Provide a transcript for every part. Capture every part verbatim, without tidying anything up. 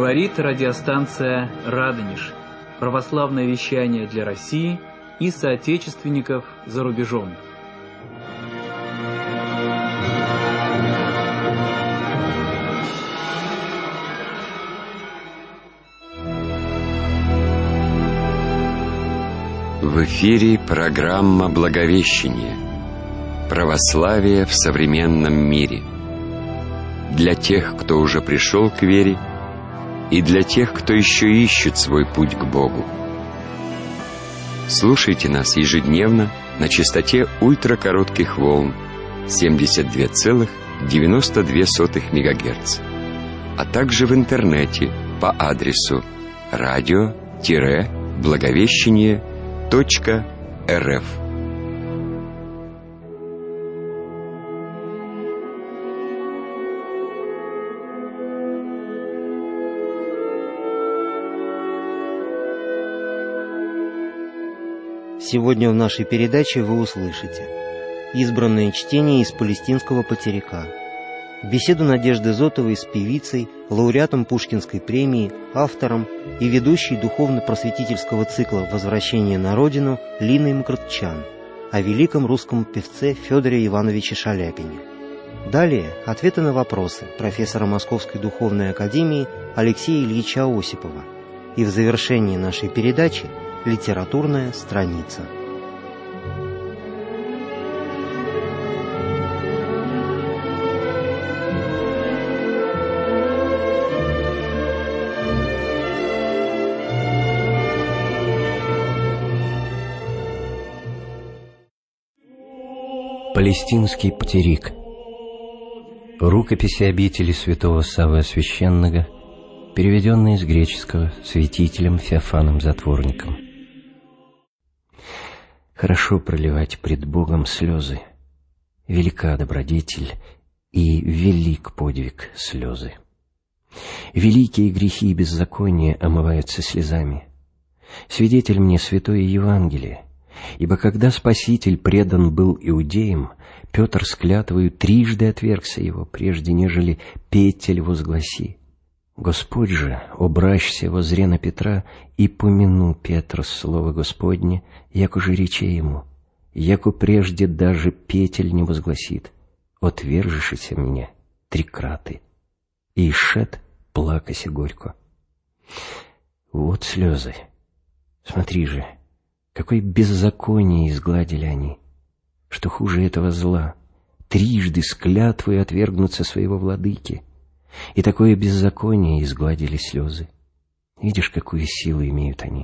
Говорит радиостанция «Радонеж». Православное вещание для России и соотечественников за рубежом. В эфире программа «Благовещение. Православие в современном мире». Для тех, кто уже пришел к вере, и для тех, кто еще ищет свой путь к Богу. Слушайте нас ежедневно на частоте ультракоротких волн семьдесят два целых девяносто две сотых мегагерца, а также в интернете по адресу радио-благовещение точка рф. Сегодня в нашей передаче вы услышите избранное чтение из палестинского потеряка, беседу Надежды Зотовой с певицей, лауреатом Пушкинской премии, автором и ведущей духовно-просветительского цикла «Возвращение на родину» Линой Мкртчян о великом русском певце Федоре Ивановиче Шаляпине. Далее ответы на вопросы профессора Московской духовной академии Алексея Ильича Осипова. И в завершении нашей передачи литературная страница. Палестинский потерик. Рукописи обители святого Саввы Священного, переведенные с греческого святителем Феофаном Затворником. Хорошо проливать пред Богом слезы, велика добродетель и велик подвиг слезы. Великие грехи и беззакония омываются слезами. Свидетель мне святое Евангелие, ибо когда Спаситель предан был иудеям, Петр с клятвою трижды отвергся его, прежде нежели петель возгласи. Господь же, обращся возре на Петра, и помяну Петра слово Господне, яко же рече ему, яко прежде даже петель не возгласит, отвержешься меня трикраты. И шед плакаси горько. Вот слезы. Смотри же, какое беззаконие изгладили они. Что хуже этого зла, трижды с клятвой отвергнуться своего владыки. И такое беззаконие изгладили слезы. Видишь, какую силу имеют они.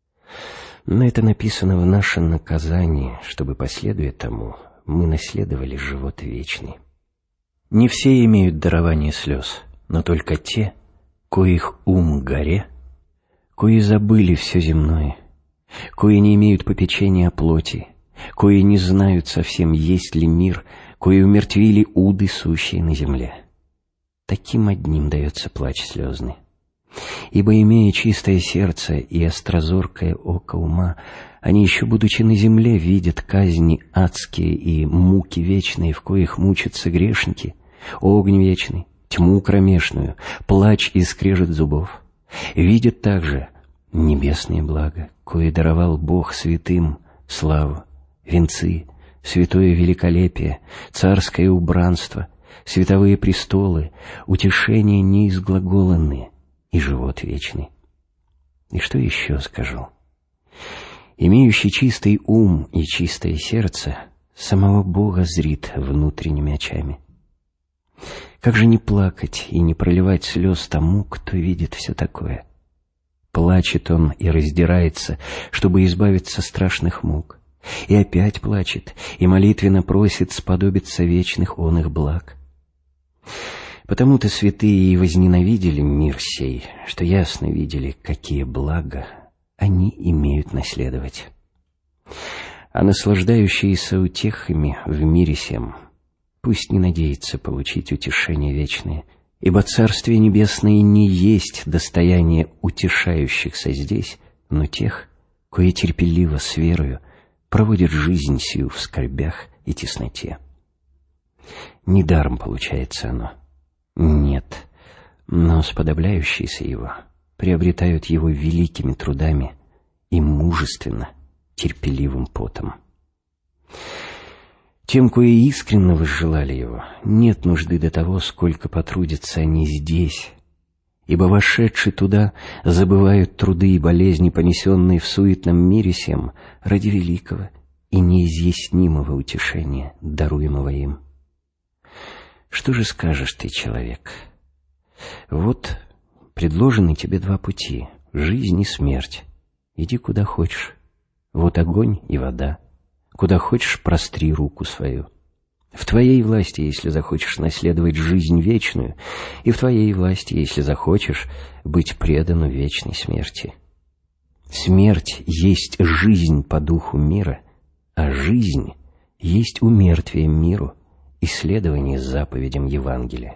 Но это написано в наше наказание, чтобы, последуя тому, мы наследовали живот вечный. Не все имеют дарование слез, но только те, коих ум горе, кои забыли все земное, кои не имеют попечения о плоти, кои не знают совсем, есть ли мир, кои умертвили уды, сущие на земле. Таким одним дается плач слезный. Ибо, имея чистое сердце и острозоркое око ума, они еще, будучи на земле, видят казни адские и муки вечные, в коих мучатся грешники, огонь вечный, тьму кромешную, плач и скрежет зубов. Видят также небесные блага, кое даровал Бог святым, славу, венцы, святое великолепие, царское убранство, световые престолы, утешения неизглаголанные и живот вечный. И что еще скажу? Имеющий чистый ум и чистое сердце, самого Бога зрит внутренними очами. Как же не плакать и не проливать слез тому, кто видит все такое? Плачет он и раздирается, чтобы избавиться страшных мук, и опять плачет, и молитвенно просит сподобиться вечных он их благ. Потому-то святые и возненавидели мир сей, что ясно видели, какие блага они имеют наследовать. А наслаждающиеся утехами в мире сем пусть не надеется получить утешение вечное, ибо Царствие Небесное не есть достояние утешающихся здесь, но тех, кое терпеливо с верою проводят жизнь сию в скорбях и тесноте. Недаром получается оно. Нет, но сподобляющиеся его приобретают его великими трудами и мужественно, терпеливым потом. Тем, кои искренно возжелали его, нет нужды до того, сколько потрудятся они здесь, ибо вошедшие туда забывают труды и болезни, понесенные в суетном мире сем, ради великого и неизъяснимого утешения, даруемого им. Что же скажешь ты, человек? Вот предложены тебе два пути — жизнь и смерть. Иди куда хочешь. Вот огонь и вода. Куда хочешь, простри руку свою. В твоей власти, если захочешь наследовать жизнь вечную, и в твоей власти, если захочешь быть предану вечной смерти. Смерть есть жизнь по духу мира, а жизнь есть умертвие миру и следование заповедям Евангелия.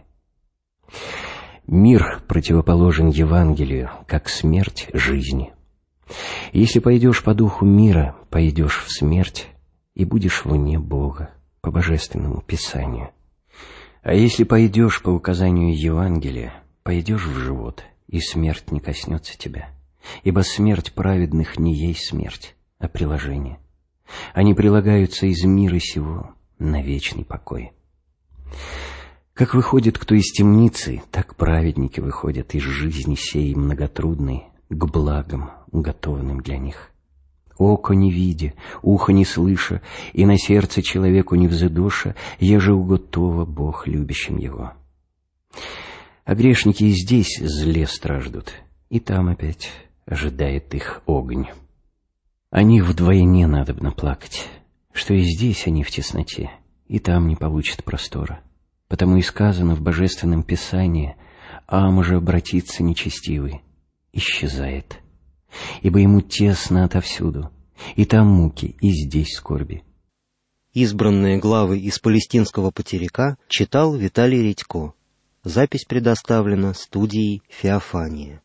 Мир противоположен Евангелию, как смерть жизни. Если пойдешь по духу мира, пойдешь в смерть и будешь вне Бога, по Божественному Писанию. А если пойдешь по указанию Евангелия, пойдешь в живот, и смерть не коснется тебя, ибо смерть праведных не есть смерть, а приложение. Они прилагаются из мира сего на вечный покой. Как выходит кто из темницы, так праведники выходят из жизни сей многотрудной к благам, уготованным для них. Око не видя, ухо не слыша, и на сердце человеку не взыдоша, еже уготова Бог любящим его. А грешники и здесь зле страждут, и там опять ожидает их огонь. О них вдвойне надобно плакать, что и здесь они в тесноте, и там не получат простора. Потому и сказано в Божественном Писании: «Ам же обратится нечестивый, исчезает, ибо ему тесно отовсюду, и там муки, и здесь скорби». Избранные главы из палестинского потеряка читал Виталий Редько. Запись предоставлена студией «Феофания».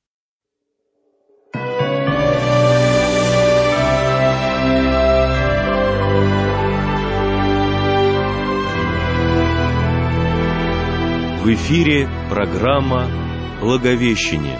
В эфире программа «Благовещение».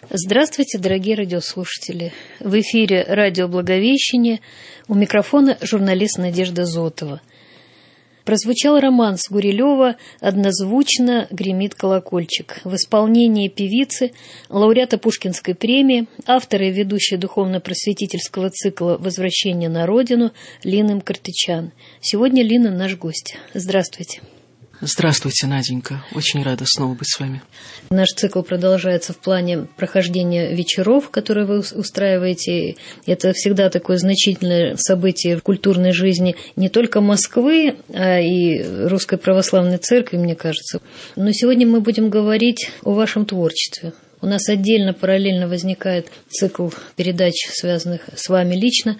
Здравствуйте, дорогие радиослушатели. В эфире радио «Благовещение», у микрофона журналист Надежда Зотова. Прозвучал романс Гурилева «Однозвучно гремит колокольчик» в исполнении певицы, лауреата Пушкинской премии, автора и ведущей духовно-просветительского цикла «Возвращение на родину» Лины Мкртычан. Сегодня Лина наш гость. Здравствуйте. Здравствуйте, Наденька. Очень рада снова быть с вами. Наш цикл продолжается в плане прохождения вечеров, которые вы устраиваете. Это всегда такое значительное событие в культурной жизни не только Москвы, а и Русской Православной Церкви, мне кажется. Но сегодня мы будем говорить о вашем творчестве. У нас отдельно, параллельно возникает цикл передач, связанных с вами лично.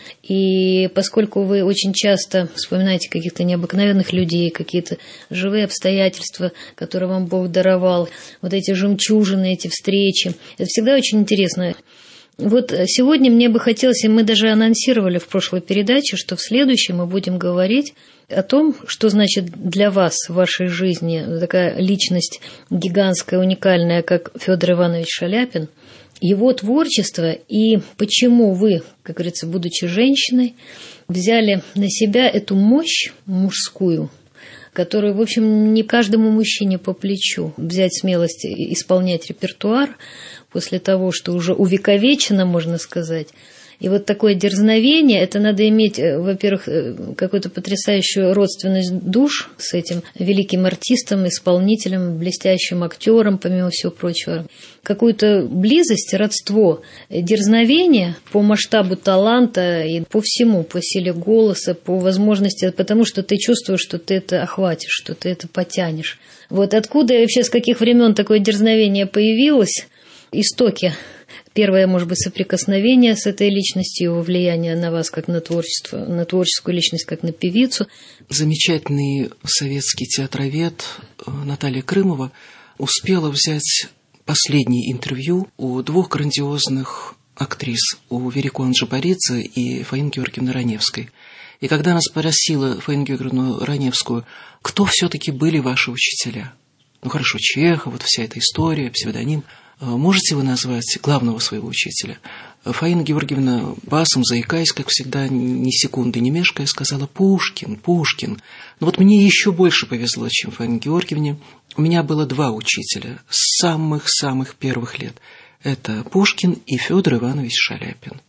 И поскольку вы очень часто вспоминаете каких-то необыкновенных людей, какие-то живые обстоятельства, которые вам Бог даровал, вот эти жемчужины, эти встречи, это всегда очень интересно. Вот сегодня мне бы хотелось, и мы даже анонсировали в прошлой передаче, что в следующей мы будем говорить о том, что значит для вас в вашей жизни такая личность гигантская, уникальная, как Федор Иванович Шаляпин, его творчество и почему вы, как говорится, будучи женщиной, взяли на себя эту мощь мужскую, которую, в общем, не каждому мужчине по плечу, взять смелость исполнять репертуар после того, что уже увековечено, можно сказать. И вот такое дерзновение, это надо иметь, во-первых, какую-то потрясающую родственность душ с этим великим артистом, исполнителем, блестящим актером, помимо всего прочего. Какую-то близость, родство, дерзновение по масштабу таланта и по всему, по силе голоса, по возможности, потому что ты чувствуешь, что ты это охватишь, что ты это потянешь. Вот откуда и вообще, с каких времен такое дерзновение появилось, истоки. Первое, может быть, соприкосновение с этой личностью, его влияние на вас как на творчество, на творческую личность, как на певицу. Замечательный советский театровед Наталья Крымова успела взять последнее интервью у двух грандиозных актрис, у Верико Анджапаридзе и Фаины Георгиевны Раневской. И когда она спросила Фаину Георгиевну Раневскую, кто все-таки были ваши учителя? Ну хорошо, Чехов, вот вся эта история, псевдоним. Можете вы назвать главного своего учителя? Фаина Георгиевна басом, заикаясь, как всегда, ни секунды не мешкая, сказала: Пушкин, Пушкин. Но вот мне еще больше повезло, чем Фаине Георгиевне. У меня было два учителя с самых-самых первых лет. Это Пушкин и Федор Иванович Шаляпин.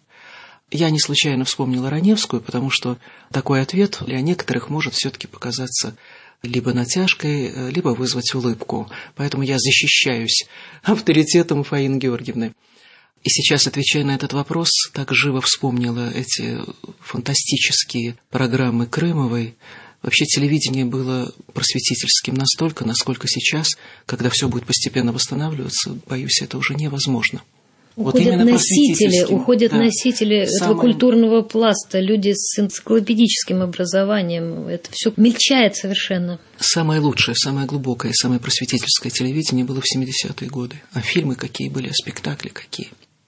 Я не случайно вспомнила Раневскую, потому что такой ответ для некоторых может все-таки показаться либо натяжкой, либо вызвать улыбку. Поэтому я защищаюсь авторитетом Фаины Георгиевны. И сейчас, отвечая на этот вопрос, так живо вспомнила эти фантастические программы Крымовой. Вообще телевидение было просветительским настолько, насколько сейчас, когда все будет постепенно восстанавливаться, боюсь, это уже невозможно. Уходят вот носители, уходят да, носители самое... этого культурного пласта, люди с энциклопедическим образованием. Это все мельчает совершенно. Самое лучшее, самое глубокое, самое просветительское телевидение было в семидесятые годы. А фильмы какие были, а спектакли какие.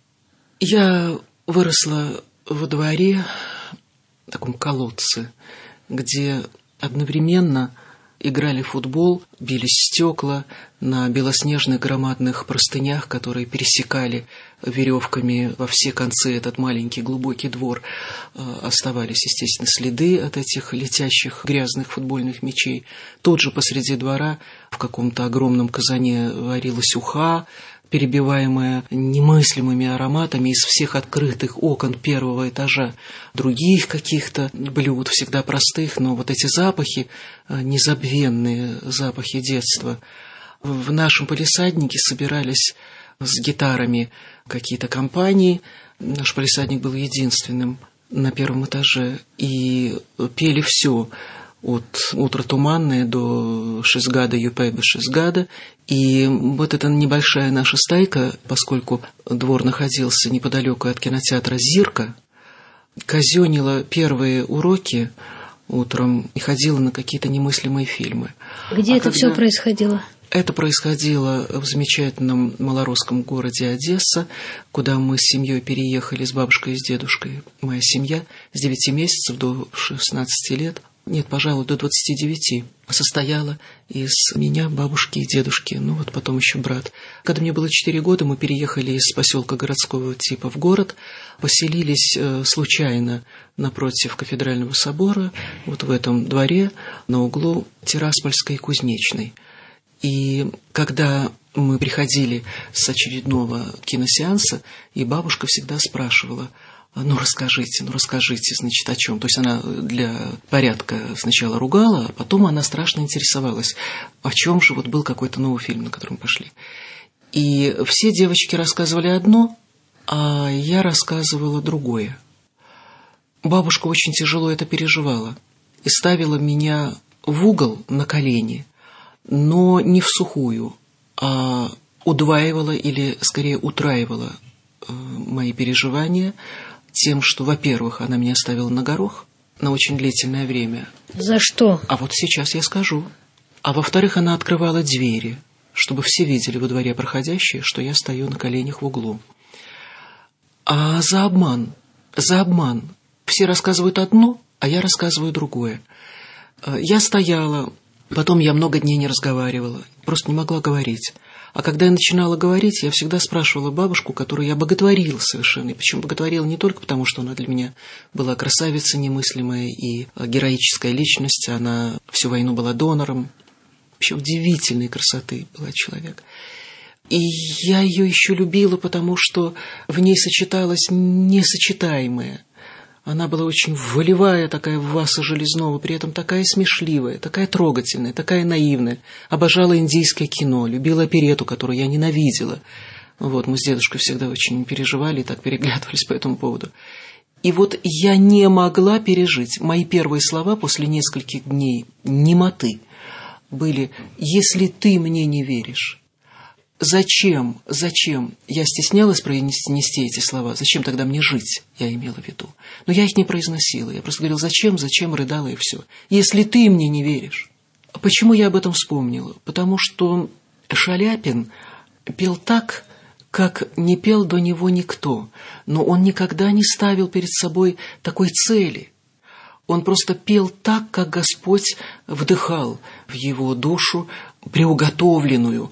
Я выросла во дворе, в таком колодце, где одновременно играли в футбол, бились стекла на белоснежных громадных простынях, которые пересекали веревками во все концы этот маленький глубокий двор. Оставались, естественно, следы от этих летящих грязных футбольных мячей. Тут же посреди двора в каком-то огромном казане варилась уха, перебиваемая немыслимыми ароматами из всех открытых окон первого этажа, других каких-то блюд, всегда простых, но вот эти запахи, незабвенные запахи детства. В нашем палисаднике собирались с гитарами какие-то компании. Наш палисадник был единственным на первом этаже, и пели все. От «Утро туманное» до «Шизгада, Юпейба, Шизгада». И вот эта небольшая наша стайка, поскольку двор находился неподалеку от кинотеатра «Зирка», казенила первые уроки утром и ходила на какие-то немыслимые фильмы. Где а это когда... все происходило? Это происходило в замечательном малоросском городе Одесса, куда мы с семьей переехали с бабушкой и с дедушкой. Моя семья с девяти месяцев до шестнадцати лет. нет, пожалуй, до двадцати девяти, состояла из меня, бабушки и дедушки, ну вот потом еще брат. Когда мне было четыре года, мы переехали из поселка городского типа в город, поселились э, случайно напротив кафедрального собора, вот в этом дворе на углу Тираспольской и Кузнечной. И когда мы приходили с очередного киносеанса, и бабушка всегда спрашивала: ну, расскажите, ну, расскажите, значит, о чем. То есть она для порядка сначала ругала, а потом она страшно интересовалась, о чем же вот был какой-то новый фильм, на который мы пошли. И все девочки рассказывали одно, а я рассказывала другое. Бабушка очень тяжело это переживала и ставила меня в угол на колени, но не в сухую, а удваивала или, скорее, утраивала э, мои переживания тем, что, во-первых, она меня оставила на горох на очень длительное время. За что? А вот сейчас я скажу. А во-вторых, она открывала двери, чтобы все видели во дворе проходящие, что я стою на коленях в углу. А за обман, за обман. Все рассказывают одно, а я рассказываю другое. Я стояла, потом я много дней не разговаривала, просто не могла говорить. А когда я начинала говорить, я всегда спрашивала бабушку, которую я боготворила совершенно. И причем боготворила не только потому, что она для меня была красавица немыслимая и героическая личность. Она всю войну была донором. Вообще удивительной красоты была человек. И я ее еще любила, потому что в ней сочеталось несочетаемое. Она была очень волевая, такая Васа Железнова, при этом такая смешливая, такая трогательная, такая наивная. Обожала индийское кино, любила оперетту, которую я ненавидела. Вот, мы с дедушкой всегда очень переживали и так переглядывались по этому поводу. И вот я не могла пережить. Мои первые слова после нескольких дней немоты были: «Если ты мне не веришь». Зачем, зачем? Я стеснялась произнести эти слова. Зачем тогда мне жить, я имела в виду. Но я их не произносила. Я просто говорила: зачем, зачем, рыдала и все. Если ты мне не веришь. Почему я об этом вспомнила? Потому что Шаляпин пел так, как не пел до него никто. Но он никогда не ставил перед собой такой цели. Он просто пел так, как Господь вдыхал в его душу, приуготовленную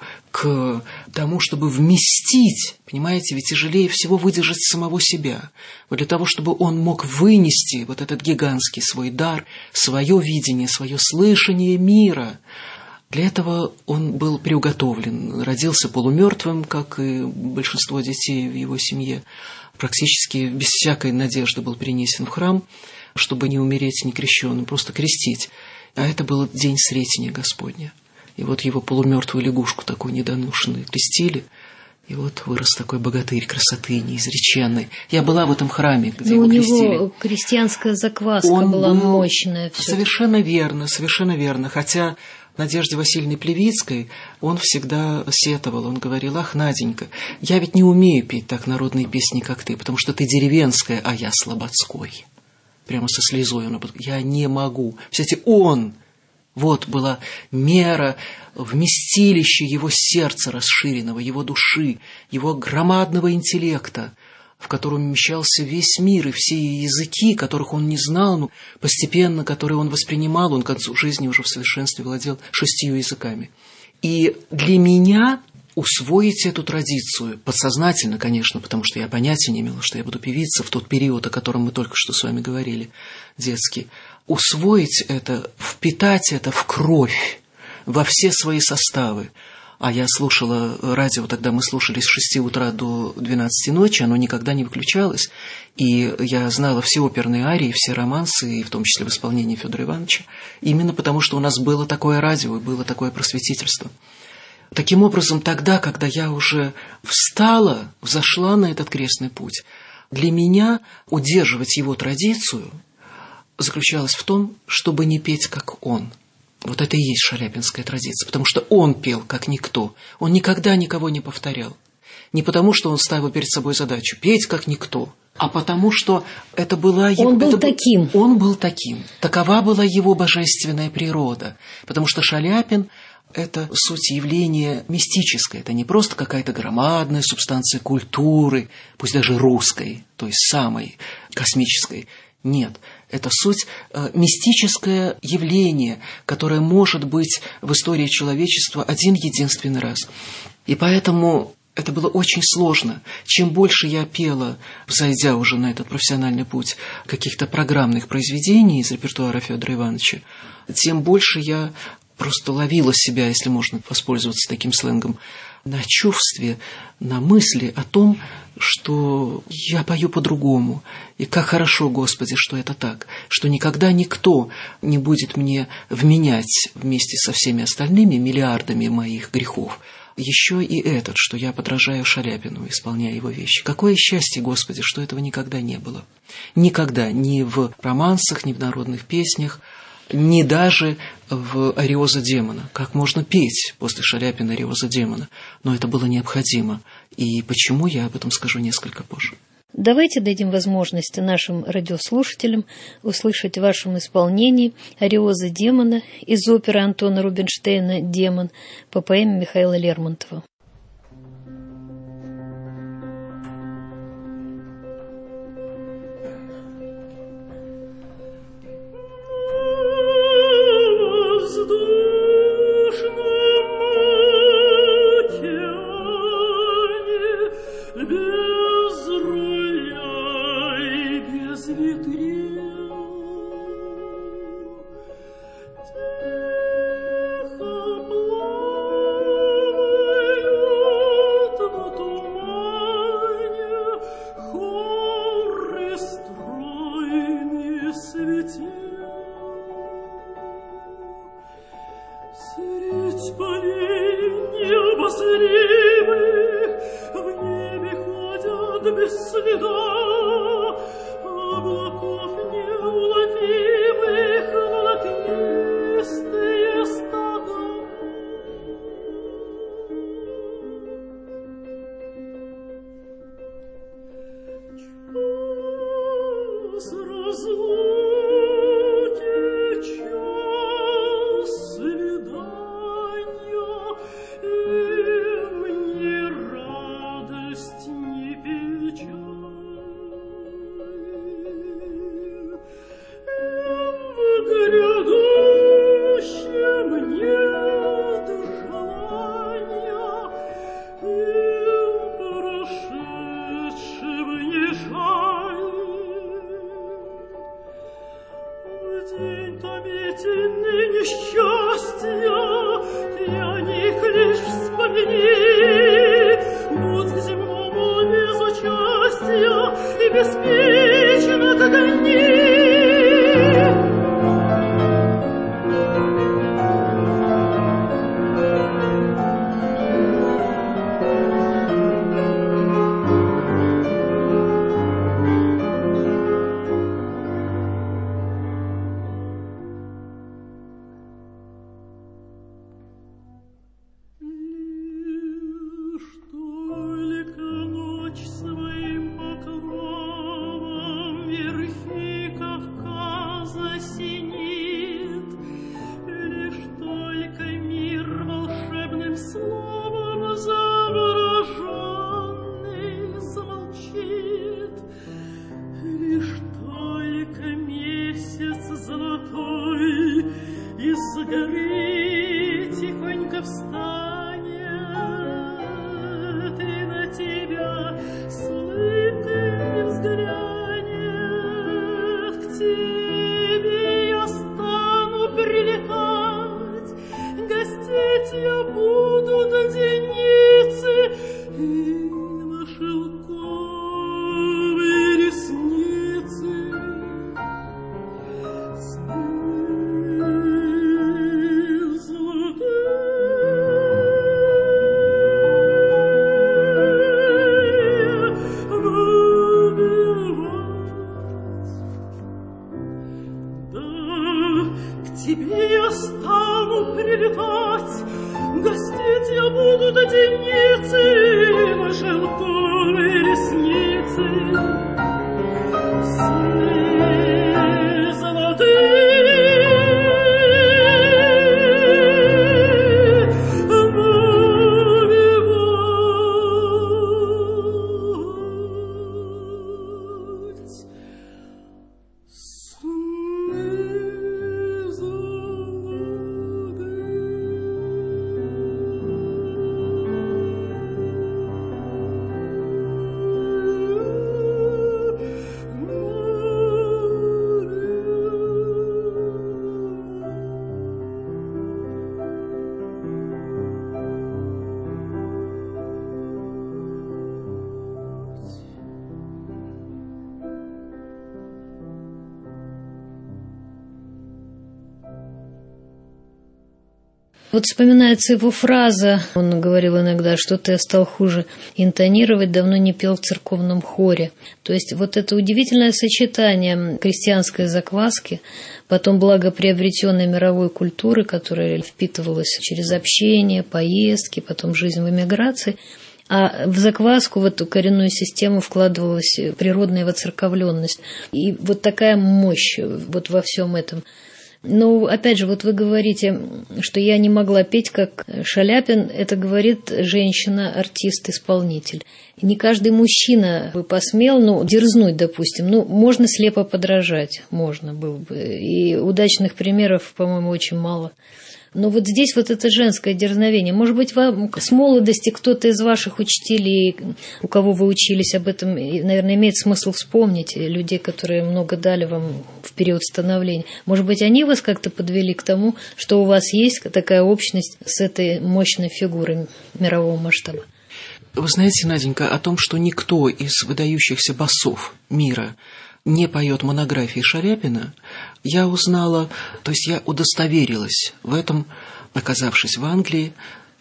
к тому, чтобы вместить, понимаете, ведь тяжелее всего выдержать самого себя. Вот для того, чтобы он мог вынести вот этот гигантский свой дар, свое видение, свое слышание мира. Для этого он был приуготовлен, родился полумертвым, как и большинство детей в его семье, практически без всякой надежды был перенесен в храм, чтобы не умереть некрещенным, просто крестить. А это был день Сретения Господня. И вот его полумертвую лягушку такую недоношенную крестили, и вот вырос такой богатырь красоты неизреченной. Я была в этом храме, где Но его у крестили. него крестьянская закваска Он была был... мощная. Совершенно верно, совершенно верно. Хотя Надежде Васильевне Плевицкой он всегда сетовал. Он говорил: ах, Наденька, я ведь не умею петь так народные песни, как ты, потому что ты деревенская, а я слободской. Прямо со слезой он: я не могу. Кстати, он... Вот была мера, вместилище его сердца расширенного, его души, его громадного интеллекта, в котором вмещался весь мир и все языки, которых он не знал, но постепенно, которые он воспринимал. Он к концу жизни уже в совершенстве владел шестью языками. И для меня усвоить эту традицию, подсознательно, конечно, потому что я понятия не имела, что я буду певицей в тот период, о котором мы только что с вами говорили, детский, усвоить это, впитать это в кровь, во все свои составы. А я слушала радио, тогда мы слушали с шести утра до двенадцати ночи, оно никогда не выключалось. И я знала все оперные арии, все романсы, и в том числе в исполнении Федора Ивановича, именно потому что у нас было такое радио и было такое просветительство. Таким образом, тогда, когда я уже встала, взошла на этот крестный путь, для меня удерживать его традицию заключалось в том, чтобы не петь, как он. Вот это и есть шаляпинская традиция, потому что он пел, как никто. Он никогда никого не повторял. Не потому, что он ставил перед собой задачу петь, как никто, а потому, что это была... Он был это таким. Был, он был таким. Такова была его божественная природа. Потому что Шаляпин – это суть явления мистическое. Это не просто какая-то громадная субстанция культуры, пусть даже русской, то есть самой космической. Нет, Это суть э, мистическое явление, которое может быть в истории человечества один единственный раз. И поэтому это было очень сложно. Чем больше я пела, взойдя уже на этот профессиональный путь, каких-то программных произведений из репертуара Федора Ивановича, тем больше я просто ловила себя, если можно воспользоваться таким сленгом, на чувстве, на мысли о том, что я пою по-другому. И как хорошо, Господи, что это так, что никогда никто не будет мне вменять вместе со всеми остальными миллиардами моих грехов еще и этот, что я подражаю Шаляпину, исполняя его вещи. Какое счастье, Господи, что этого никогда не было. Никогда, ни в романсах, ни в народных песнях, ни даже в «Ариоза демона». Как можно петь после Шаляпина «Ариоза демона»? Но это было необходимо. И почему, я об этом скажу несколько позже. Давайте дадим возможность нашим радиослушателям услышать в вашем исполнении «Ариоза демона» из оперы Антона Рубинштейна «Демон» по поэме Михаила Лермонтова. Sun Вот вспоминается его фраза, он говорил иногда, что-то я стал хуже интонировать, давно не пел в церковном хоре. То есть вот это удивительное сочетание крестьянской закваски, потом благоприобретенной мировой культуры, которая впитывалась через общение, поездки, потом жизнь в эмиграции, а в закваску, в эту коренную систему вкладывалась природная воцерковленность. И вот такая мощь вот во всем этом. Но, опять же, вот вы говорите, что я не могла петь, как Шаляпин. Это говорит женщина, артист, исполнитель. Не каждый мужчина бы посмел, ну, дерзнуть, допустим. Ну, можно слепо подражать, можно было бы. И удачных примеров, по-моему, очень мало. Но вот здесь вот это женское дерзновение. Может быть, вам с молодости кто-то из ваших учителей, у кого вы учились, об этом, наверное, имеет смысл вспомнить, людей, которые много дали вам в период становления. Может быть, они вас как-то подвели к тому, что у вас есть такая общность с этой мощной фигурой мирового масштаба? Вы знаете, Наденька, о том, что никто из выдающихся басов мира не поет монографии Шаляпина, я узнала, то есть я удостоверилась в этом, оказавшись в Англии,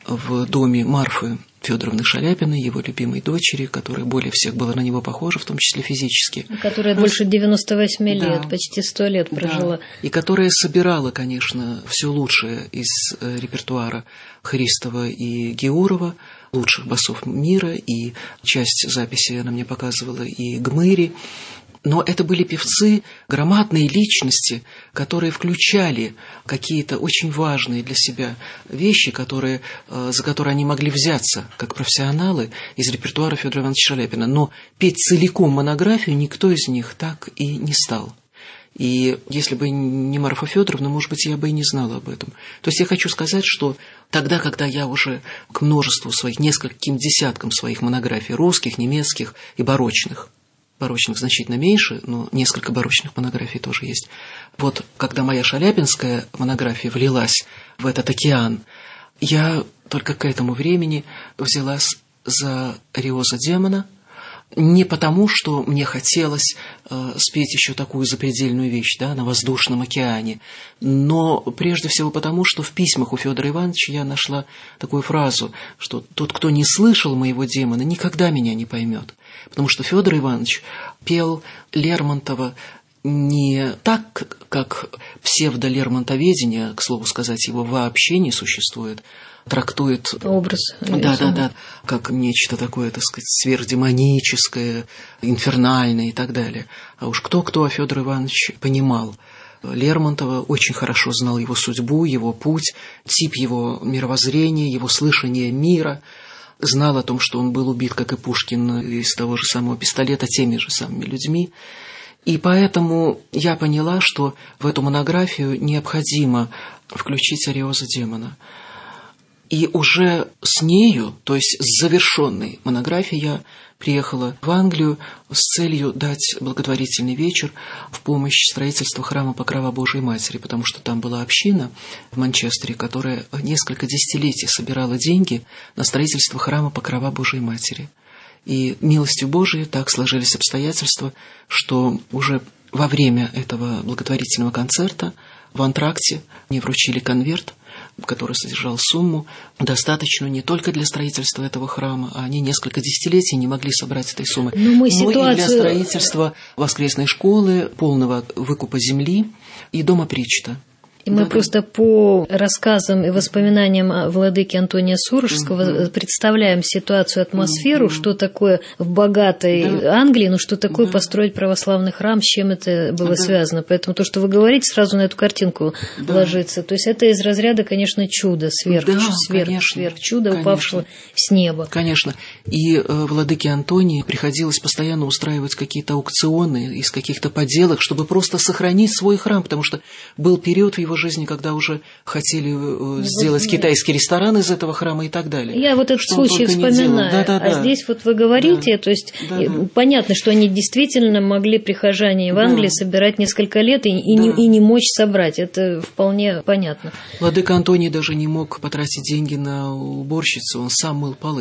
в доме Марфы Федоровны Шаляпиной, его любимой дочери, которая более всех была на него похожа, в том числе физически. Которая Раз... больше девяноста восьми лет, да, почти сто лет прожила. Да. И которая собирала, конечно, все лучшее из э, репертуара Христова и Геурова, лучших басов мира, и часть записи она мне показывала и Гмыри. Но это были певцы, громадные личности, которые включали какие-то очень важные для себя вещи, которые, за которые они могли взяться, как профессионалы, из репертуара Федора Ивановича Шаляпина. Но петь целиком монографию никто из них так и не стал. И если бы не Марфа Федоровна, может быть, я бы и не знала об этом. То есть я хочу сказать, что тогда, когда я уже к множеству своих, нескольким десяткам своих монографий, русских, немецких и барочных, барочных значительно меньше, но несколько барочных монографий тоже есть. Вот когда моя шаляпинская монография влилась в этот океан, я только к этому времени взялась за Риоза Демона, не потому, что мне хотелось э, спеть еще такую запредельную вещь, да, на воздушном океане, но прежде всего потому, что в письмах у Федора Ивановича я нашла такую фразу, что тот, кто не слышал моего демона, никогда меня не поймет. Потому что Федор Иванович пел Лермонтова не так, как псевдо-лермонтоведение, к слову сказать, его вообще не существует, трактует образ. Да, да, да, как нечто такое, так сказать, сверхдемоническое, инфернальное и так далее. А уж кто-кто, а Федор Иванович понимал Лермонтова, очень хорошо знал его судьбу, его путь, тип его мировоззрения, его слышание мира, знал о том, что он был убит, как и Пушкин, из того же самого пистолета, теми же самыми людьми. И поэтому я поняла, что в эту монографию необходимо включить Ариоза Демона. И уже с нею, то есть с завершенной монографией, я приехала в Англию с целью дать благотворительный вечер в помощь строительству храма Покрова Божией Матери, потому что там была община в Манчестере, которая несколько десятилетий собирала деньги на строительство храма Покрова Божией Матери. И милостью Божией так сложились обстоятельства, что уже во время этого благотворительного концерта в антракте мне вручили конверт, который содержал сумму, достаточную не только для строительства этого храма, а они несколько десятилетий не могли собрать этой суммы, но, мы ситуацию... но и для строительства воскресной школы, полного выкупа земли и дома причта. И мы да, просто да. по рассказам и воспоминаниям владыки Антония Сурожского угу. представляем ситуацию, атмосферу, угу. что такое в богатой да. Англии, ну что такое да. построить православный храм, с чем это было да. связано. Поэтому то, что вы говорите, сразу на эту картинку да. ложится. То есть это из разряда, конечно, чуда, сверх, да, сверх, сверх чуда, конечно. Упавшего с неба. Конечно. И э, владыке Антонии приходилось постоянно устраивать какие-то аукционы из каких-то поделок, чтобы просто сохранить свой храм, потому что был период в его жизни, когда уже хотели э, сделать вот, китайский ресторан из этого храма и так далее. Я вот этот случай вспоминаю. Да, да, а да. здесь вот вы говорите, да, то есть да, да. понятно, что они действительно могли, прихожане в Англии, да. собирать несколько лет и, и, да. не, и не мочь собрать. Это вполне понятно. Владыка Антоний даже не мог потратить деньги на уборщицу, он сам мыл полы.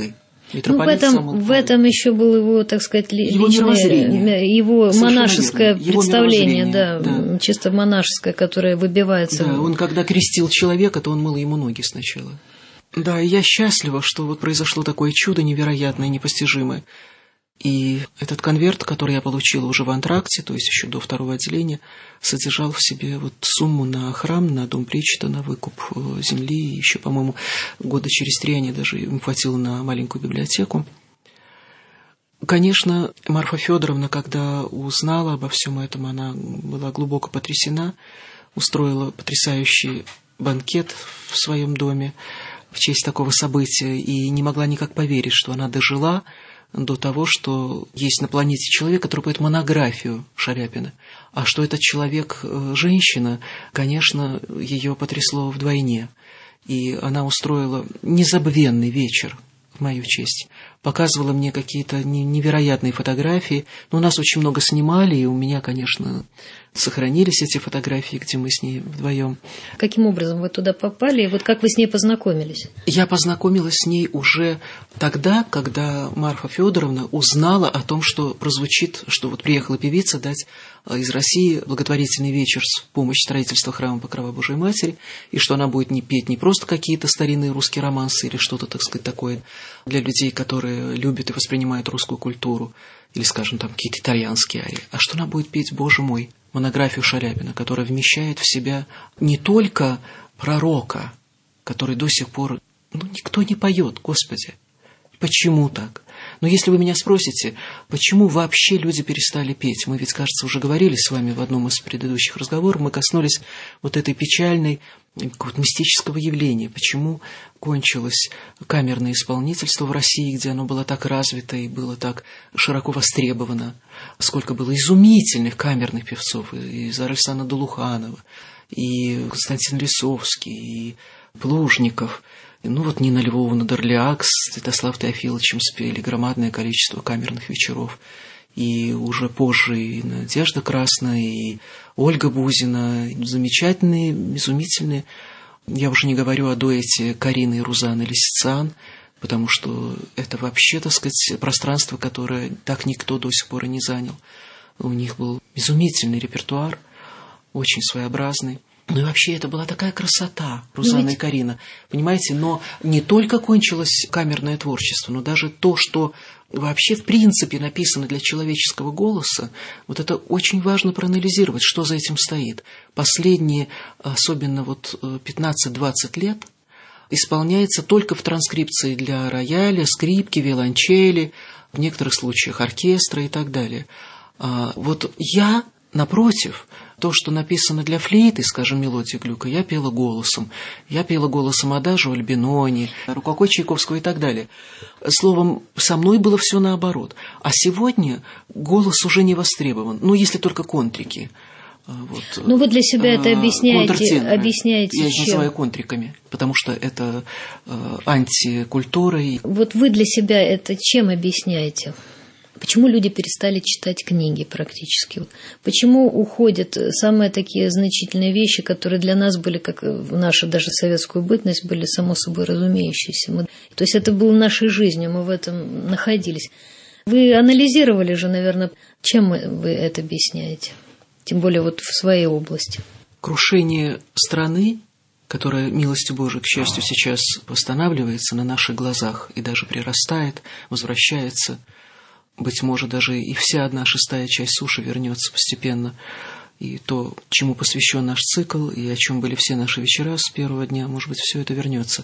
Ну, в этом, в этом еще был его, так сказать, его личное, его монашеское его представление, да, да, чисто монашеское, которое выбивается. Да, он когда крестил человека, то он мыл ему ноги сначала. Да, и я счастлива, что вот произошло такое чудо невероятное, непостижимое. И этот конверт, который я получила уже в антракте, то есть еще до второго отделения, содержал в себе вот сумму на храм, на дом Причета, на выкуп земли. И еще, по-моему, года через три они даже им хватило на маленькую библиотеку. Конечно, Марфа Федоровна, когда узнала обо всем этом, она была глубоко потрясена, устроила потрясающий банкет в своем доме в честь такого события и не могла никак поверить, что она дожила до того, что есть на планете человек, который поет монографию Шаляпина. А что этот человек женщина, конечно, ее потрясло вдвойне. И она устроила незабвенный вечер в мою честь. Показывала мне какие-то невероятные фотографии. Но у нас очень много снимали, и у меня, конечно, сохранились эти фотографии, где мы с ней вдвоем. Каким образом вы туда попали? И вот как вы с ней познакомились? Я познакомилась с ней уже тогда, когда Марфа Федоровна узнала о том, что прозвучит, что вот приехала певица дать из России благотворительный вечер в помощь строительству храма Покрова Божией Матери, и что она будет не петь не просто какие-то старинные русские романсы или что-то, так сказать, такое для людей, которые любят и воспринимают русскую культуру, или, скажем, там какие-то итальянские арии, а что она будет петь, Боже мой, монографию Шаляпина, которая вмещает в себя не только пророка, который до сих пор, ну, никто не поет, Господи. Почему так? Но если вы меня спросите, почему вообще люди перестали петь, мы ведь, кажется, уже говорили с вами в одном из предыдущих разговоров, мы коснулись вот этой печальной, какого-то мистического явления, почему кончилось камерное исполнительство в России, где оно было так развито и было так широко востребовано, сколько было изумительных камерных певцов, и Заральсана Дулуханова, и Константин Лисовский, и Плужников. Ну вот Нина Львовна Дорляк с Святославом Теофиловичем спели громадное количество камерных вечеров. И уже позже и Надежда Красная, и Ольга Бузина. Замечательные, изумительные. Я уже не говорю о дуэте Карины и Рузаны Лисицан, потому что это вообще, так сказать, пространство, которое так никто до сих пор и не занял. У них был изумительный репертуар, очень своеобразный. Ну и вообще это была такая красота, Рузанна и Карина, понимаете, но не только кончилось камерное творчество, но даже то, что вообще в принципе написано для человеческого голоса, вот это очень важно проанализировать, что за этим стоит. Последние, особенно вот пятнадцать-двадцать лет, исполняется только в транскрипции для рояля, скрипки, виолончели, в некоторых случаях оркестра и так далее. А вот я, напротив, то, что написано для флейты, скажем, мелодия Глюка, я пела голосом. Я пела голосом Адажио Альбинони, Рококо Чайковского и так далее. Словом, со мной было все наоборот. А сегодня голос уже не востребован. Ну, если только контрики. Вот, ну, вы для себя это объясняете, объясняете Я их чем? называю контриками, потому что это э, антикультура. И... Вот вы для себя это чем объясняете? Почему люди перестали читать книги практически? Почему уходят самые такие значительные вещи, которые для нас были, как в нашу даже советскую бытность, были само собой разумеющиеся? Мы, то есть это было нашей жизнью, мы в этом находились. Вы анализировали же, наверное, чем вы это объясняете? Тем более вот в своей области. Крушение страны, которая, милостью Божией, к счастью, сейчас восстанавливается на наших глазах и даже прирастает, возвращается. Быть может, даже и вся одна шестая часть суши вернется постепенно. И то, чему посвящен наш цикл, и о чем были все наши вечера с первого дня, может быть, все это вернется.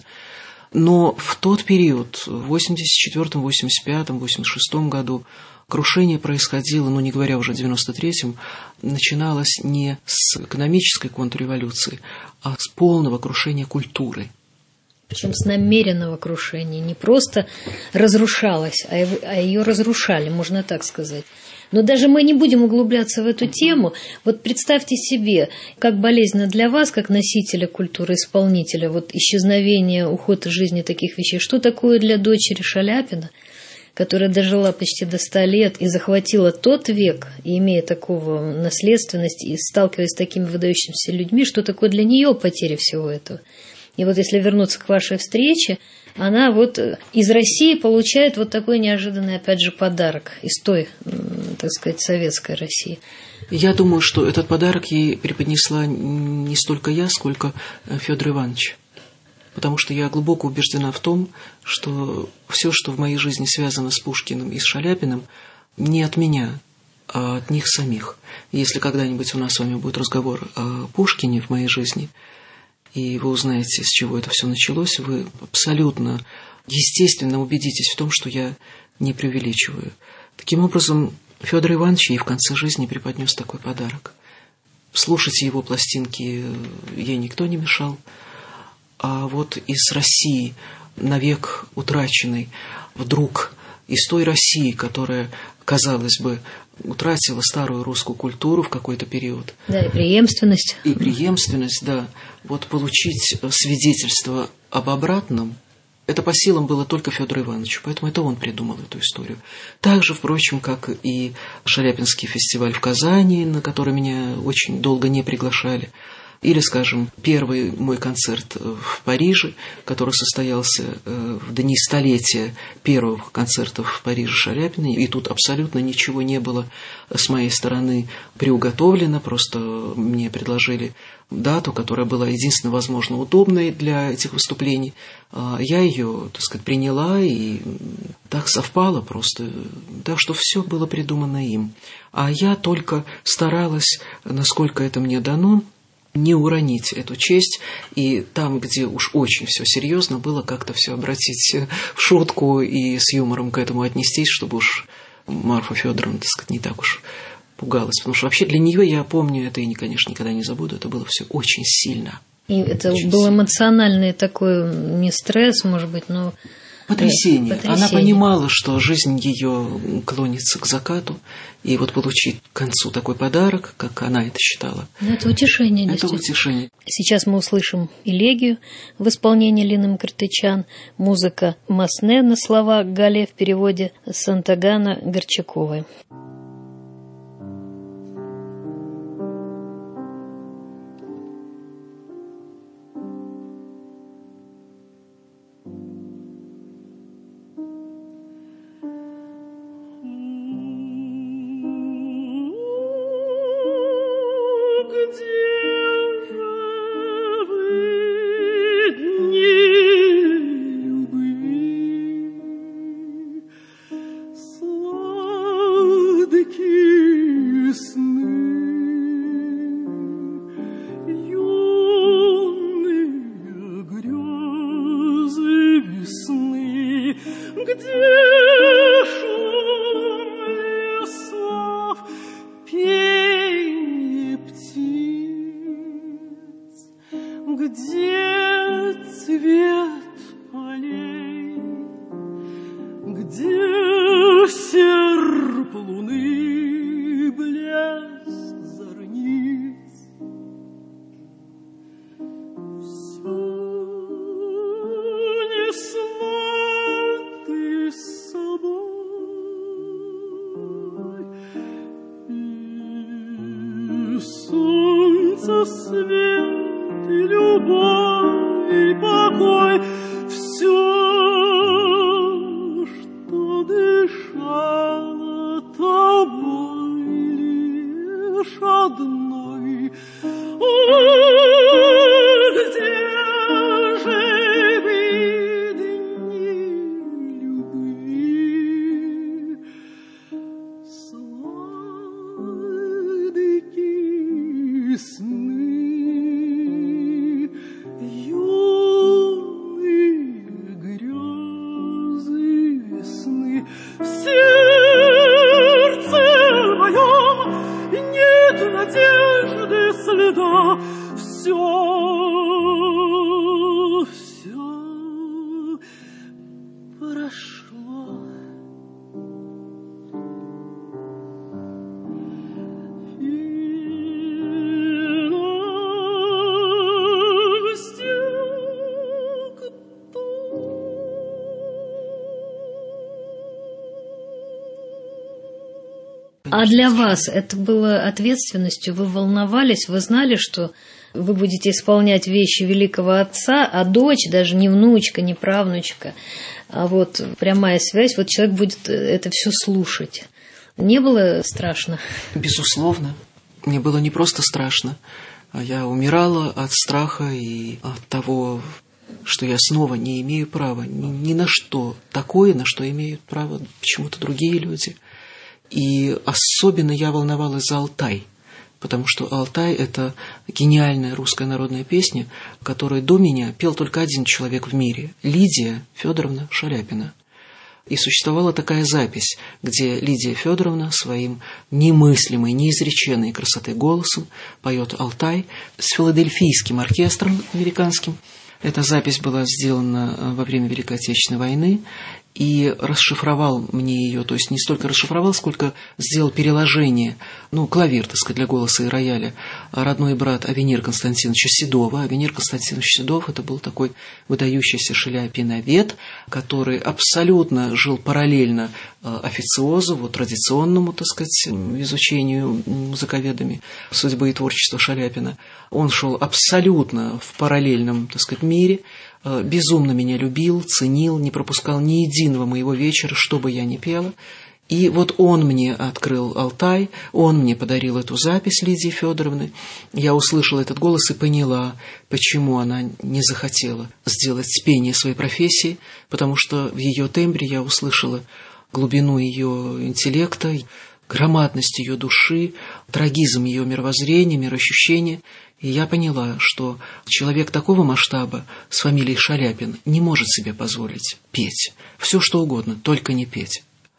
Но в тот период, в восемьдесят четвёртом, восемьдесят пятом, восемьдесят шестом году, крушение происходило, ну не говоря уже о девяносто третьем, начиналось не с экономической контрреволюции, а с полного крушения культуры. Причем с намеренного крушения. Не просто разрушалась, а ее разрушали, можно так сказать. Но даже мы не будем углубляться в эту тему. Вот представьте себе, как болезненно для вас, как носителя культуры, исполнителя, вот исчезновение, уход из жизни таких вещей. Что такое для дочери Шаляпина, которая дожила почти до ста лет и захватила тот век, и имея такого наследственность, и сталкиваясь с такими выдающимися людьми, что такое для нее потеря всего этого? И вот если вернуться к вашей встрече, она вот из России получает вот такой неожиданный, опять же, подарок из той, так сказать, советской России. Я думаю, что этот подарок ей преподнесла не столько я, сколько Федор Иванович. Потому что я глубоко убеждена в том, что все, что в моей жизни связано с Пушкиным и с Шаляпиным, не от меня, а от них самих. Если когда-нибудь у нас с вами будет разговор о Пушкине в моей жизни, и вы узнаете, с чего это все началось, вы абсолютно естественно убедитесь в том, что я не преувеличиваю. Таким образом, Федор Иванович ей в конце жизни преподнес такой подарок. Слушать его пластинки ей никто не мешал. А вот из России, навек утраченной, вдруг из той России, которая, казалось бы, утратила старую русскую культуру в какой-то период. Да, и преемственность. И преемственность, да. Вот получить свидетельство об обратном, это по силам было только Федору Ивановичу, поэтому это он придумал эту историю. Так же, впрочем, как и Шаляпинский фестиваль в Казани, на который меня очень долго не приглашали. Или, скажем, первый мой концерт в Париже, который состоялся в дни столетия первого концерта в Париже Шаляпина. И тут абсолютно ничего не было с моей стороны приуготовлено. Просто мне предложили дату, которая была единственно, возможно, удобной для этих выступлений. Я ее, так сказать, приняла, и так совпало просто. Так что все было придумано им. А я только старалась, насколько это мне дано, не уронить эту честь, и там, где уж очень все серьезно, было как-то все обратить в шутку и с юмором к этому отнестись, чтобы уж Марфа Федоровна, так сказать, не так уж пугалась. Потому что вообще для нее, я помню, это и, конечно, никогда не забуду, это было все очень сильно. И это очень был сильно. Эмоциональный такой, не стресс, может быть, но... Потрясение. Потрясение. Она понимала, что жизнь ее клонится к закату, и вот получить к концу такой подарок, как она это считала. Ну, это утешение, Это утешение. Сейчас мы услышим элегию в исполнении Лины Мкртычан, музыка Масне на слова Гале в переводе Сантагана Горчаковой. А для вас это было ответственностью? Вы волновались? Вы знали, что вы будете исполнять вещи великого отца, а дочь, даже не внучка, не правнучка, а вот прямая связь, вот человек будет это все слушать. Не было страшно? Безусловно. Мне было не просто страшно, а я умирала от страха и от того, что я снова не имею права ни, ни на что такое, на что имеют право почему-то другие люди. И особенно я волновалась за Алтай, потому что Алтай – это гениальная русская народная песня, которую до меня пел только один человек в мире – Лидия Федоровна Шаляпина. И существовала такая запись, где Лидия Федоровна своим немыслимой, неизреченной красоты голосом поет Алтай с филадельфийским оркестром американским. Эта запись была сделана во время Великой Отечественной войны, и расшифровал мне ее, то есть не столько расшифровал, сколько сделал переложение, ну, клавир, так сказать, для голоса и рояля, родной брат Авенир Константиновича Седова. Авенир Константинович Седов – это был такой выдающийся шаляпиновед, который абсолютно жил параллельно официозу, традиционному, так сказать, изучению музыковедами судьбы и творчества Шаляпина. Он шел абсолютно в параллельном, так сказать, мире, безумно меня любил, ценил, не пропускал ни единого моего вечера, что бы я ни пела. И вот он мне открыл Алтай, он мне подарил эту запись Лидии Федоровны. Я услышала этот голос и поняла, почему она не захотела сделать пение своей профессии, потому что в ее тембре я услышала глубину ее интеллекта, громадность ее души, трагизм ее мировоззрения, мироощущения. И я поняла, что человек такого масштаба с фамилией Шаляпин не может себе позволить петь. Все что угодно, только не петь.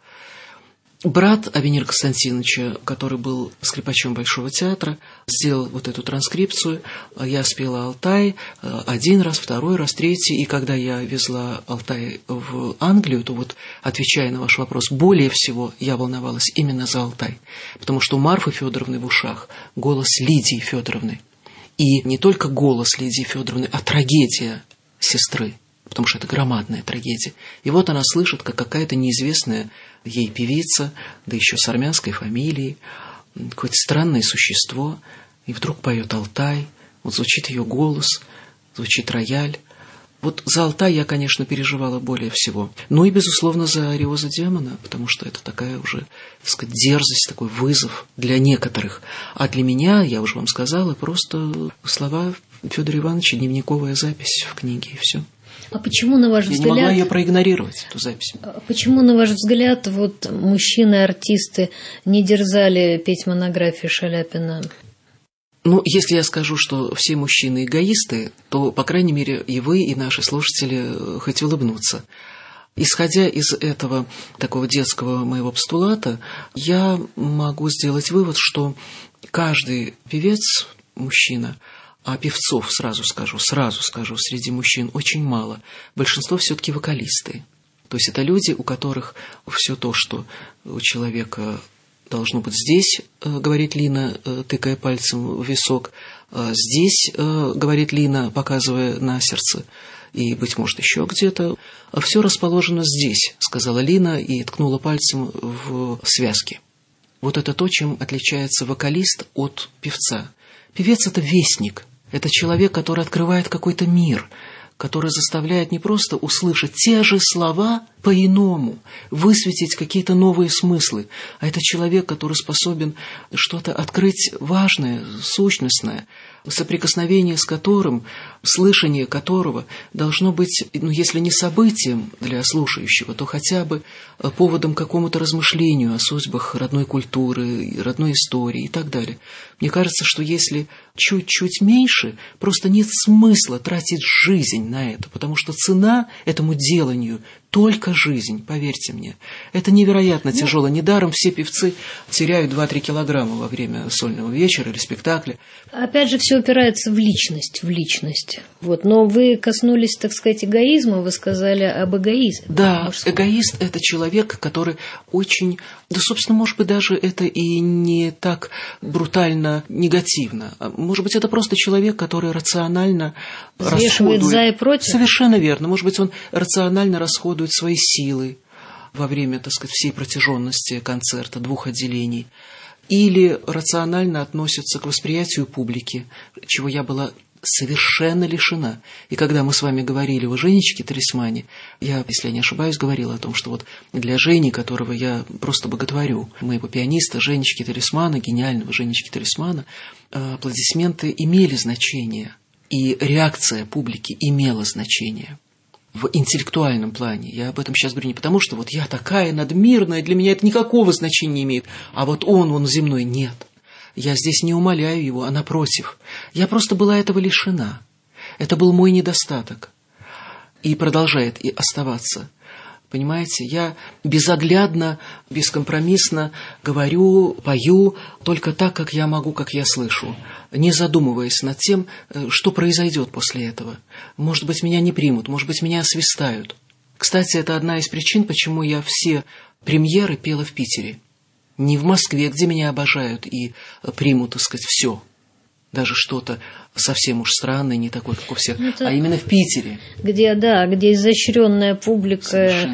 Брат Авенира Константиновича, который был скрипачом Большого театра, сделал вот эту транскрипцию. Я спела Алтай один раз, второй раз, третий. И когда я везла Алтай в Англию, то вот, отвечая на ваш вопрос, более всего я волновалась именно за Алтай. Потому что у Марфы Федоровны в ушах голос Лидии Федоровны. И не только голос Лидии Федоровны, а трагедия сестры, потому что это громадная трагедия. И вот она слышит, как какая-то неизвестная ей певица, да еще с армянской фамилией, какое-то странное существо, и вдруг поет Алтай, вот звучит ее голос, звучит рояль. Вот за Алтай я, конечно, переживала более всего. Ну и, безусловно, за Ариоза Демона, потому что это такая уже, так сказать, дерзость, такой вызов для некоторых. А для меня, я уже вам сказала, просто слова Федора Ивановича, дневниковая запись в книге, и все. А почему, на ваш я взгляд... Я не могла ее проигнорировать, эту запись. А почему, на ваш взгляд, вот мужчины-артисты не дерзали петь монографию Шаляпина? Ну, если я скажу, что все мужчины эгоисты, то, по крайней мере, и вы, и наши слушатели хоть улыбнутся. Исходя из этого такого детского моего постулата, я могу сделать вывод, что каждый певец, мужчина, а певцов, сразу скажу, сразу скажу, среди мужчин очень мало, большинство все-таки вокалисты. То есть это люди, у которых все то, что у человека... должно быть здесь, говорит Лина, тыкая пальцем в висок, здесь, говорит Лина, показывая на сердце, и, быть может, еще где-то. Все расположено здесь, сказала Лина и ткнула пальцем в связки. Вот это то, чем отличается вокалист от певца. Певец – это вестник, это человек, который открывает какой-то мир, который заставляет не просто услышать те же слова по-иному, высветить какие-то новые смыслы, а это человек, который способен что-то открыть важное, сущностное, соприкосновение с которым, слышание которого должно быть, ну, если не событием для слушающего, то хотя бы поводом к какому-то размышлению о судьбах родной культуры, родной истории и так далее. Мне кажется, что если чуть-чуть меньше, просто нет смысла тратить жизнь на это, потому что цена этому деланию только жизнь, поверьте мне. Это невероятно ну, тяжело. Недаром все певцы теряют два-три килограмма во время сольного вечера или спектакля. Опять же, все упирается в личность, в личность. Вот. Но вы коснулись, так сказать, эгоизма, вы сказали об эгоизме. Да, мужском. Эгоист – это человек, который очень... Да, собственно, может быть, даже это и не так брутально негативно. Может быть, это просто человек, который рационально взвешивает расходует... за и против? Совершенно верно. Может быть, он рационально расходует свои силы во время, так сказать, всей протяженности концерта, двух отделений. или рационально относятся к восприятию публики, чего я была совершенно лишена. И когда мы с вами говорили о Женечке-талисмане, я, если я не ошибаюсь, говорила о том, что вот для Жени, которого я просто боготворю, моего пианиста, Женечки-талисмана, гениального Женечки-талисмана, аплодисменты имели значение, и реакция публики имела значение. В интеллектуальном плане. Я об этом сейчас говорю не потому, что вот я такая надмирная, для меня это никакого значения не имеет, а вот он, он земной, нет. Я здесь не умаляю его, а напротив. Я просто была этого лишена. Это был мой недостаток. И продолжает и оставаться. Понимаете, я безоглядно, бескомпромиссно говорю, пою только так, как я могу, как я слышу, не задумываясь над тем, что произойдет после этого. Может быть, меня не примут, может быть, меня освистают. Кстати, это одна из причин, почему я все премьеры пела в Питере. Не в Москве, где меня обожают и примут, так сказать, все. Даже что-то совсем уж странное, не такое, как у всех, это... а именно в Питере. Где, да, где изощренная публика.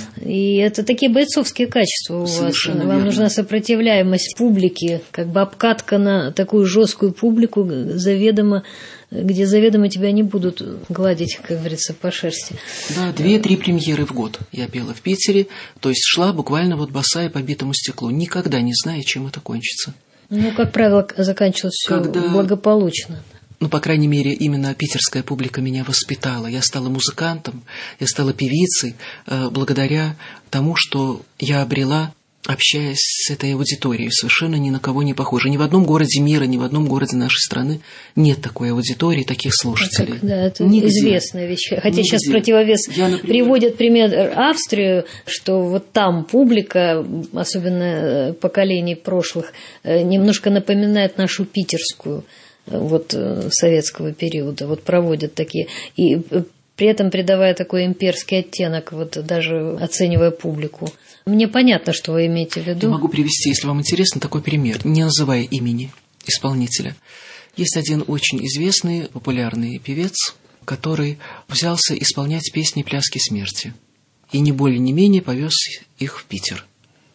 И это такие бойцовские качества у Совершенно вас. Вам верно. Нужна сопротивляемость публики, как бы обкатка на такую жесткую публику, заведомо, где заведомо тебя не будут гладить, как говорится, по шерсти. Да, две-три премьеры в год я пела в Питере, то есть шла буквально вот босая по битому стеклу, никогда не зная, чем это кончится. Ну, как правило, заканчивалось все Когда... благополучно. Ну, по крайней мере, именно питерская публика меня воспитала. Я стала музыкантом, я стала певицей э, благодаря тому, что я обрела, общаясь с этой аудиторией, совершенно ни на кого не похожа. Ни в одном городе мира, ни в одном городе нашей страны нет такой аудитории, таких слушателей. Так, да, это Нигде. Известная вещь. Хотя Нигде. Сейчас противовес я, например... приводят пример Австрию, что вот там публика, особенно поколений прошлых, немножко напоминает нашу питерскую, вот советского периода. Вот проводят такие... И при этом придавая такой имперский оттенок, вот даже оценивая публику. Мне понятно, что вы имеете в виду. Я могу привести, если вам интересно, такой пример, не называя имени исполнителя. Есть один очень известный, популярный певец, который взялся исполнять песни «Пляски смерти». И не более, не менее повез их в Питер.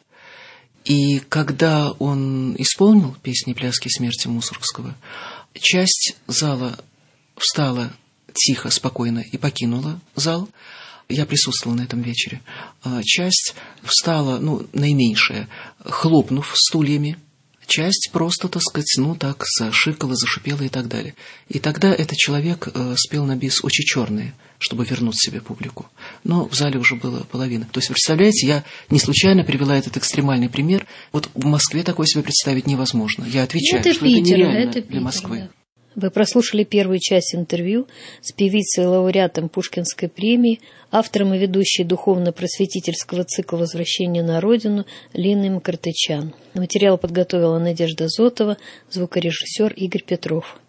И когда он исполнил песни «Пляски смерти» Мусоргского, часть зала встала тихо, спокойно и покинула зал. Я присутствовала на этом вечере. Часть встала, ну, наименьшая, хлопнув стульями. Часть просто, так сказать, ну, так, зашикала, зашипела и так далее. И тогда этот человек спел на бис «Очи черные», чтобы вернуть себе публику. Но в зале уже было половина. То есть, представляете, я не случайно привела этот экстремальный пример. Вот в Москве такое себе представить невозможно. Я отвечаю, это что Питер, это нереально это Питер, для Москвы. Да. Вы прослушали первую часть интервью с певицей-лауреатом Пушкинской премии, автором и ведущей духовно-просветительского цикла «Возвращение на родину» Линой Мкртычан. Материал подготовила Надежда Зотова, звукорежиссер Игорь Петров.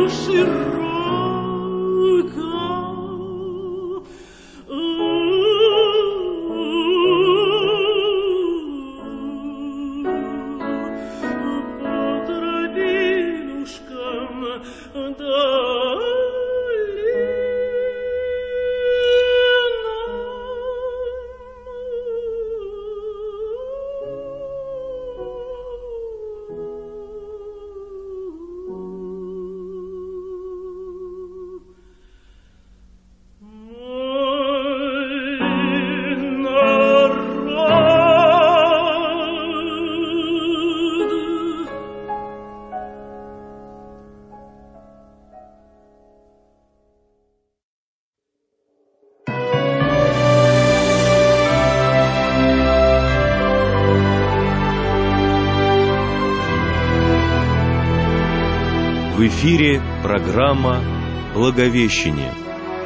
В эфире программа «Благовещение».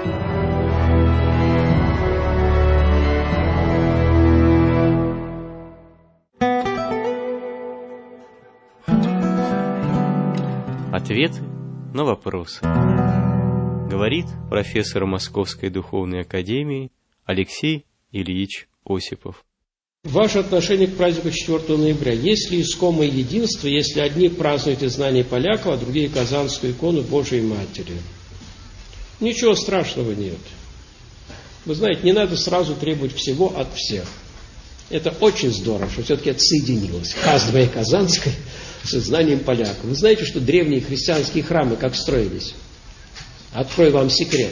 Ответы на вопросы. Говорит профессор Московской духовной академии Алексей Ильич Осипов. Ваше отношение к празднику четвёртого ноября. Есть ли искомое единство, если одни празднуют изгнание поляков, а другие Казанскую икону Божией Матери? Ничего страшного нет. Вы знаете, не надо сразу требовать всего от всех. Это очень здорово, что все-таки это соединилось. Казанская и Казанская с изгнанием поляков. Вы знаете, что древние христианские храмы как строились? Открою вам секрет.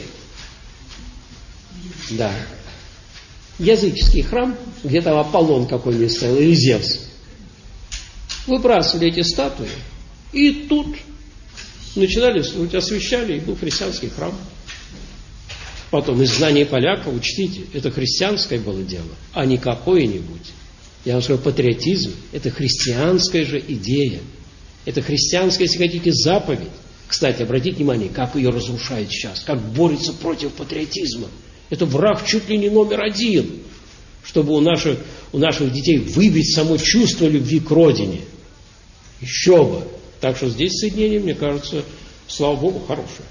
Да. Языческий храм, где там Аполлон какой-нибудь стоял, или Зевс. Выбрасывали эти статуи, и тут начинали, освящали, и был христианский храм. Потом изгнание поляков, учтите, это христианское было дело, а не какое-нибудь. Я вам скажу, патриотизм – это христианская же идея. Это христианская, если хотите, заповедь. Кстати, обратите внимание, как ее разрушают сейчас, как борется против патриотизма. Это враг чуть ли не номер один, чтобы у наших, у наших детей выбить само чувство любви к родине. Еще бы. Так что здесь соединение, мне кажется, слава Богу, хорошее.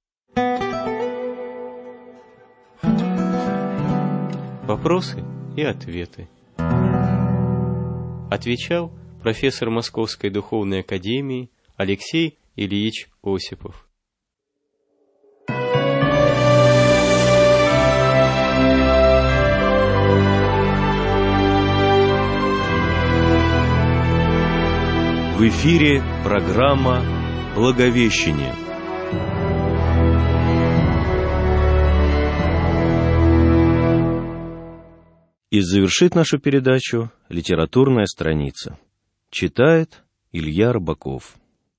Вопросы и ответы. Отвечал профессор Московской духовной академии Алексей Ильич Осипов. В эфире программа «Благовещение». И завершит нашу передачу литературная страница. Читает Илья Рыбаков.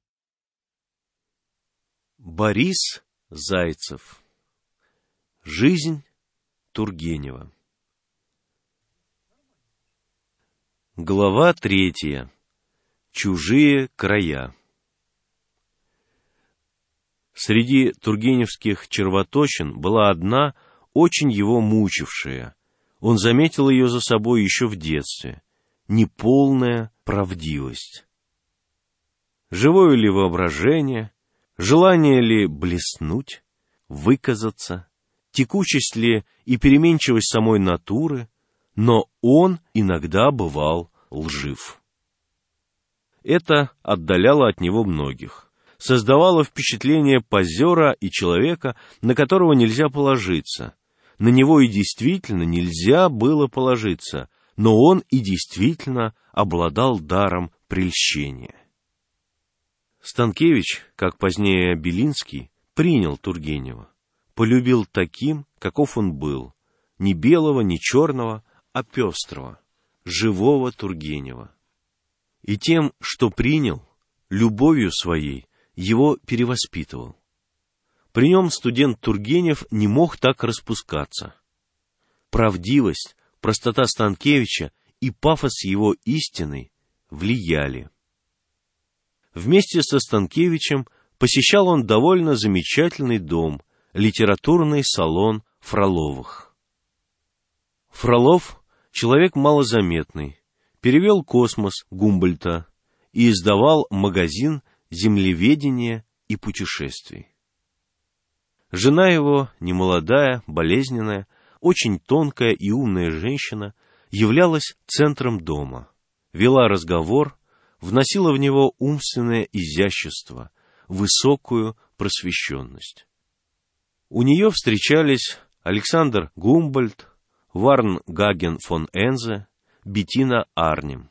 Борис Зайцев. Жизнь Тургенева. Глава третья. Чужие края. Среди тургеневских червоточин была одна, очень его мучившая. Он заметил ее за собой еще в детстве. Неполная правдивость. Живое ли воображение, желание ли блеснуть, выказаться, текучесть ли и переменчивость самой натуры, но он иногда бывал лжив. Это отдаляло от него многих, создавало впечатление позера и человека, на которого нельзя положиться. На него и действительно нельзя было положиться, но он и действительно обладал даром прельщения. Станкевич, как позднее Белинский, принял Тургенева, полюбил таким, каков он был, не белого, не черного, а пестрого, живого Тургенева. И тем, что принял, любовью своей его перевоспитывал. При нем студент Тургенев не мог так распускаться. Правдивость, простота Станкевича и пафос его истины влияли. Вместе со Станкевичем посещал он довольно замечательный дом, литературный салон Фроловых. Фролов — человек малозаметный, перевел «Космос» Гумбольдта и издавал магазин «Землеведение и путешествий. Жена его, немолодая, болезненная, очень тонкая и умная женщина, являлась центром дома, вела разговор, вносила в него умственное изящество, высокую просвещенность. У нее встречались Александр Гумбольдт, Варнгаген фон Энзе, Беттина Арнем.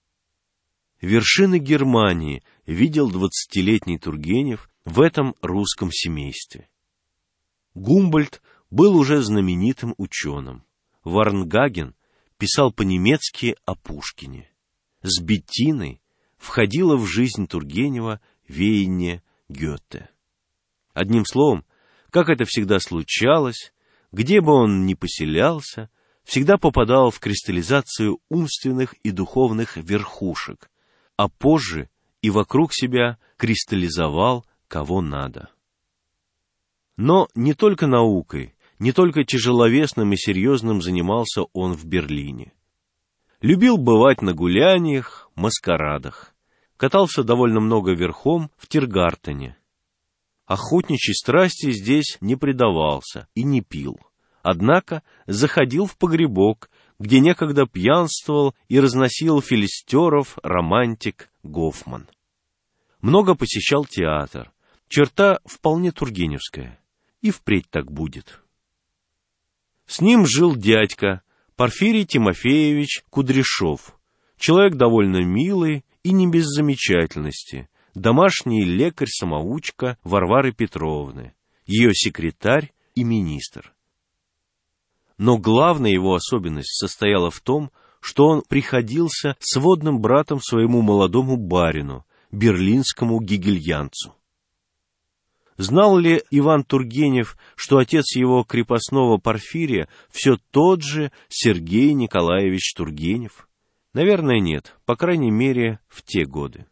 Вершины Германии видел двадцатилетний Тургенев в этом русском семействе. Гумбольдт был уже знаменитым ученым. Варнгаген писал по-немецки о Пушкине. С Беттиной входило в жизнь Тургенева веяние Гёте. Одним словом, как это всегда случалось, где бы он ни поселялся, всегда попадал в кристаллизацию умственных и духовных верхушек, а позже и вокруг себя кристаллизовал кого надо. Но не только наукой, не только тяжеловесным и серьезным занимался он в Берлине. Любил бывать на гуляниях, маскарадах. Катался довольно много верхом в Тиргартене. Охотничьей страсти здесь не предавался и не пил. Однако заходил в погребок, где некогда пьянствовал и разносил филистеров романтик Гофман. Много посещал театр. Черта вполне тургеневская. И впредь так будет. С ним жил дядька Порфирий Тимофеевич Кудряшов, человек довольно милый и не без замечательности, домашний лекарь-самоучка Варвары Петровны, ее секретарь и министр. Но главная его особенность состояла в том, что он приходился сводным братом своему молодому барину, берлинскому гегельянцу. Знал ли Иван Тургенев, что отец его крепостного Порфирия все тот же Сергей Николаевич Тургенев? Наверное, нет, по крайней мере, в те годы.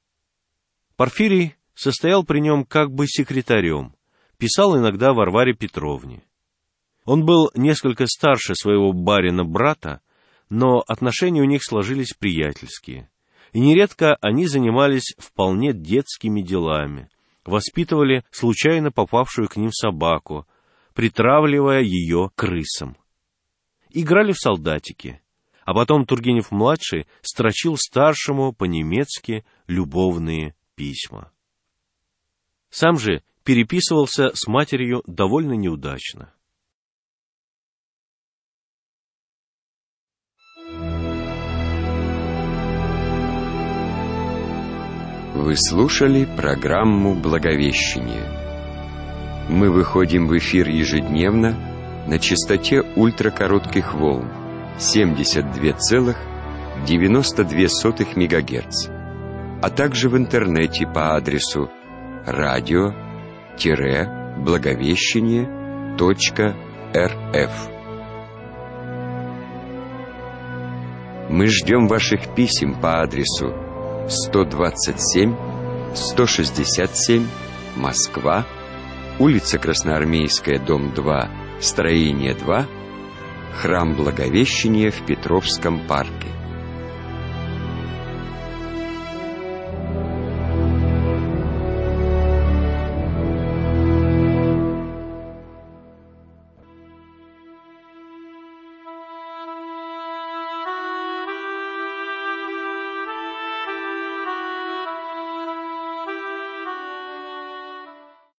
Порфирий состоял при нем как бы секретарем, писал иногда Варваре Петровне. Он был несколько старше своего барина-брата, но отношения у них сложились приятельские, и нередко они занимались вполне детскими делами, воспитывали случайно попавшую к ним собаку, притравливая ее крысам. Играли в солдатики, а потом Тургенев-младший строчил старшему по-немецки любовные письма. Сам же переписывался с матерью довольно неудачно. Вы слушали программу «Благовещение». Мы выходим в эфир ежедневно на частоте ультракоротких волн семьдесят два целых девяносто две сотых мегагерц, а также в интернете по адресу радио благовещение точка эр эф. Мы ждем ваших писем по адресу сто двадцать семь сто шестьдесят семь, Москва, улица Красноармейская, дом два, строение два, храм Благовещения в Петровском парке.